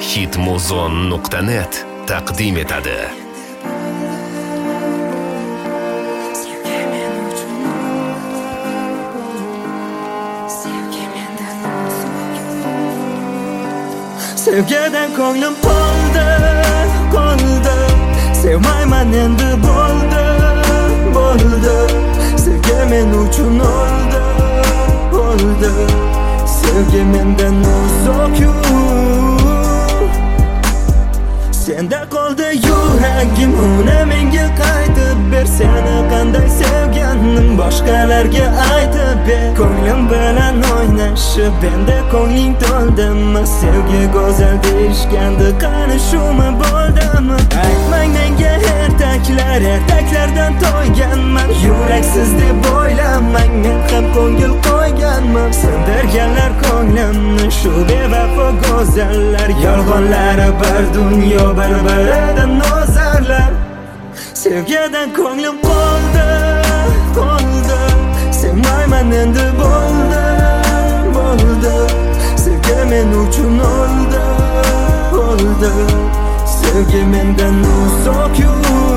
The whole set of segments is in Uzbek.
hitmuzon.net taqdim etadi. Sevgidan ko'nglim qoldi, sevmayman endi bo'ldi. Sevgi men uchun o'ldi. Sevgi mendan uzoq-yu, senda qoldi yuragim, uni menga qaytib ber. Seni qanday sevganim boshqalarga aytib ber. Ko'nglim bilan o'ynashib endi ko'ngling to'ldimi? Sevgi go'zal deyishgandi, qani shumi bo'ldimi? Aytmang menga ertaklardan to'yganman. Yuraksiz deb o'ylamang, men ham ko'ngil qo'yganman. Sindirganlar ko'nglimni shu bevafo go'zallar. Yolg'onlari bir dunyo, bir-biridan nozarlar. Sevgidan ko'nglim qoldi, sevmayman endi bo'ldi. Sevgi men uchun o'ldi. Sevgi mendan uzoq-yu,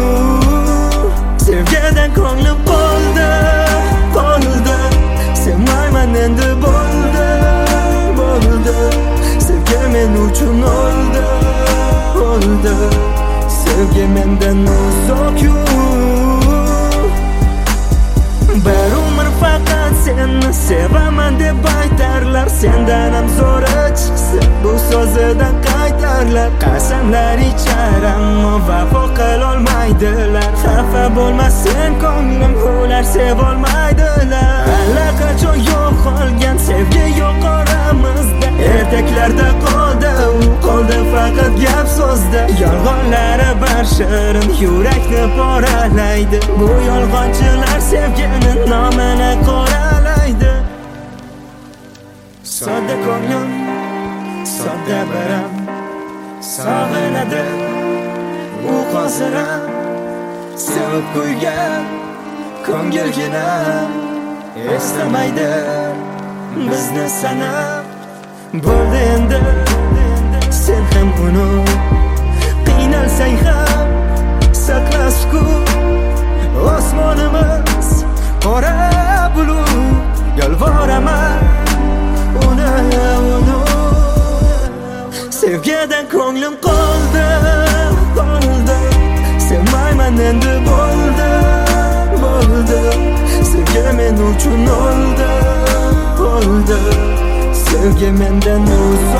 sevgidan ko'nglim qoldi. Sevmayman endi bo'ldi. Sevgi men uchun o'ldi. Sevgi mendan uzoq-yu, bir umr faqat seni sevaman deb aytarlar. Sendan ham zo'ri chiqsa bu so'zidan qaytarlar. Qasamlar ichar ammo vafo qilolmaydilar. Xafa bo'lmasin ko'nglim, ular sevolmaydilar. Allaqachon yo'qolgan sevgi yo'q oramizda. Ertaklarda qoldi faqat gap so'zda. Yolg'onlari bir shirin yurakni poralaydi. Bu yolg'onchilar sevgini nomini qoralaydi. Sodda ko'nglim, sodda biram sog'inadi. U hozir sevib qo'ygan ko'ngilgina eslamaydi bizni sanab. Bo'ldi endi sen ham unut, qiynalsang ham saqla sukut. Osmonimiz qora bulut, yolvoraman uni sevgidan ko'nglim qoldi. Sevmayman endi bo'ldi. Sevgi men uchun o'ldi. Sevgi mendan